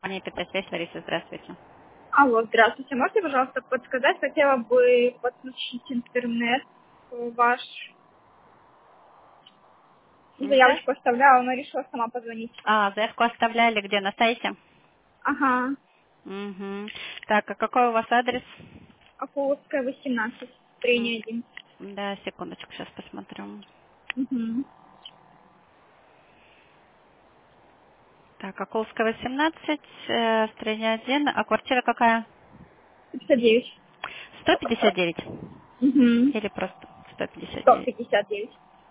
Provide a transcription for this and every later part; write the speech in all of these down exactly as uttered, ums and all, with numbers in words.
Компания ПТ связь, Лариса, здравствуйте. Алло, здравствуйте. Можете, пожалуйста, подсказать? Хотела бы подключить интернет в ваш. Да? Заявочку оставляла, но решила сама позвонить. А, заявку оставляли где, на сайте? Ага. Угу. Так, а какой у вас адрес? Акуловская, восемнадцать. М, Строение один. Да, секундочку, сейчас посмотрю. Угу. Так, Акулская, восемнадцать, э, строение один, а квартира какая? пятьдесят девять. сто пятьдесят девять? Угу. Или просто сто пятьдесят сто девять? пятьдесят девять.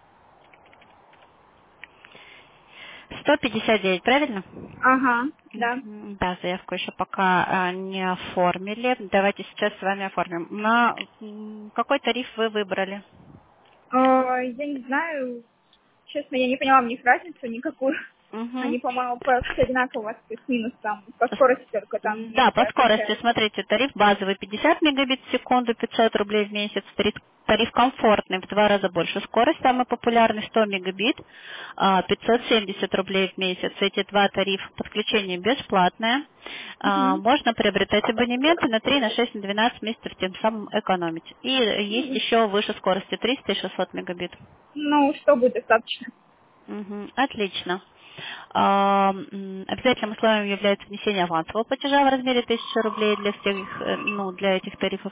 сто пятьдесят девять, правильно? Ага, да. Мгм. Да, заявку еще пока а, не оформили. Давайте сейчас с вами оформим. На м, какой тариф вы выбрали? А, я не знаю, честно, я не поняла в них разницу никакую. Угу. Они, по-моему, по- все одинаково у вас плюс-минус там. По скорости только там Да, меньше по скорости, отличаются. смотрите, тариф базовый пятьдесят мегабит в секунду, пятьсот рублей в месяц, тариф, тариф комфортный в два раза больше скорость, самый популярный сто мегабит, а, пятьсот семьдесят рублей в месяц. Эти два тарифа, подключение бесплатное. А, Угу. Можно приобретать абонементы на три, на шесть, на двенадцать месяцев, тем самым экономить. И есть еще выше скорости триста и шестьсот мегабит. Ну, что будет достаточно? Мгм, отлично. А, м, Обязательным условием является внесение авансового платежа в размере тысячи рублей для всех, э, ну, для этих тарифов.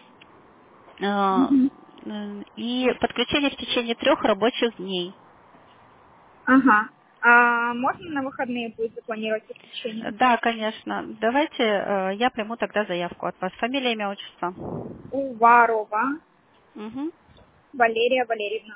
А, Угу. м, И подключение в течение трех рабочих дней. Ага. А можно на выходные будет запланировать подключение? Да, конечно. Давайте э, я приму тогда заявку от вас. Фамилия, имя, отчество. Уварова Мгм. Валерия Валерьевна.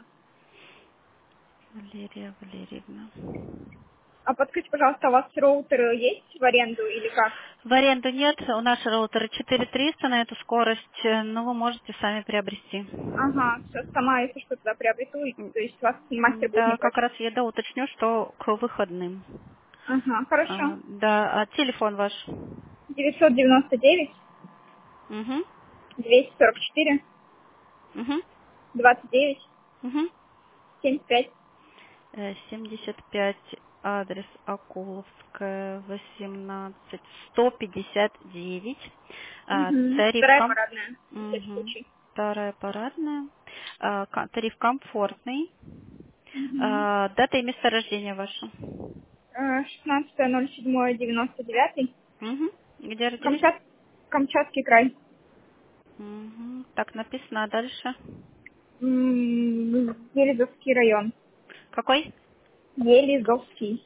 Валерия Валерьевна. А подскажите, пожалуйста, у вас роутер есть в аренду или как? В аренду нет, у нас роутера четыре триста на эту скорость, э, но вы можете сами приобрести. Ага, все, сама, если что, туда приобрету, и- М, то есть вас мастер будет не Да, как против. раз я да, уточню, что к выходным. Ага, хорошо. А, да, а телефон ваш? девятьсот девяносто девять Угу, двести сорок четыре угу, двадцать девять угу. семьдесят пять. семьдесят пять, адрес Акуловская, восемнадцать, сто пятьдесят девять. А, Угу. тариф Вторая ком... парадная, на всякий Мгм. случай. Вторая парадная. А, ка- тариф комфортный. Угу. А, дата и место рождения ваше? шестнадцатое ноль седьмое девяносто девятый. Угу. Где родились? Камчат... Камчатский край. Угу. Так написано, а дальше? М, Елизовский район. Какой? Елизовский.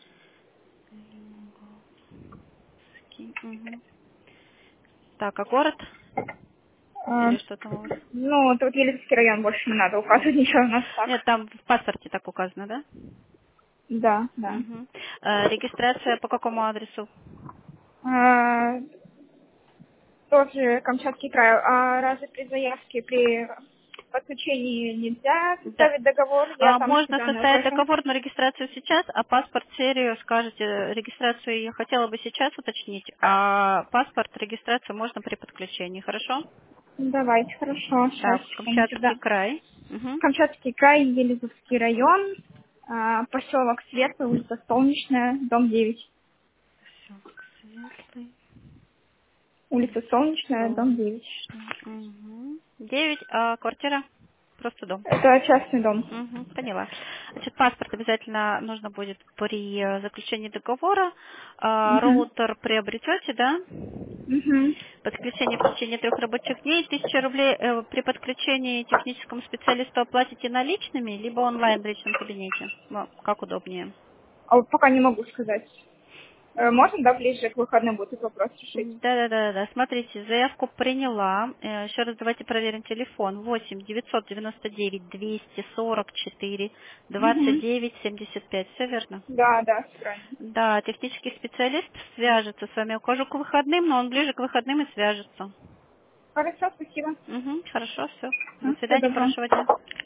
Угу. Так, а город? А, Или что там у вас? ну, тут Елизовский район, больше не надо указывать ничего у нас так. Нет, там в паспорте так указано, да? Да, да. Угу. Регистрация по какому адресу? А, тоже Камчатский край. А разве при заявке, при подключении нельзя Да. составить договор? Я А, там все можно данные составить укажу. договор на регистрацию сейчас, а паспорт серию скажете, регистрацию я хотела бы сейчас уточнить, а паспорт, регистрацию можно при подключении, хорошо? Давайте, хорошо. Сейчас, Так, секундочку, да. Камчатский край. Угу. Камчатский край, Елизовский район, а, поселок Светлый, улица Солнечная, дом девять. Светлый, Улица Солнечная, дом девять. солнечный. Угу. Девять, а квартира? Просто дом. Это частный дом. Мгм, поняла. Значит, паспорт обязательно нужно будет при э, заключении договора. А, Угу. роутер приобретете, да? Угу. Подключение в течение трех рабочих дней. Тысяча рублей э, при подключении техническому специалисту оплатите наличными, либо онлайн в личном кабинете. Ну, как удобнее. А вот пока не могу сказать. Э, Можно, да, ближе к выходным будет этот вопрос решить? Да, да, да, да. Смотрите, заявку приняла. Э, Еще раз давайте проверим телефон. восемь девятьсот девяносто девять двести сорок четыре двадцать Угу. девять семьдесят пять. Все верно? Да, да, всё правильно. Да, технический специалист свяжется с вами. Укажу к выходным, но он ближе к выходным и свяжется. Хорошо, спасибо. Угу, хорошо, все. До Всего свидания, доброго. хорошего дня.